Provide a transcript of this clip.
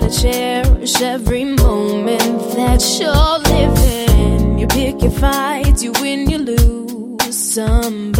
cherish every moment that you're living. You pick your fights, you win, you lose. Somebody